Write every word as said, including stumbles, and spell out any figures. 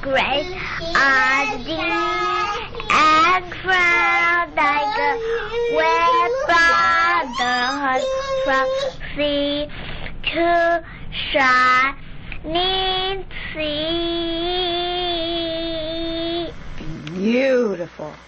great are thee, and crowned like a wet brotherhood from sea to shining sea. Beautiful.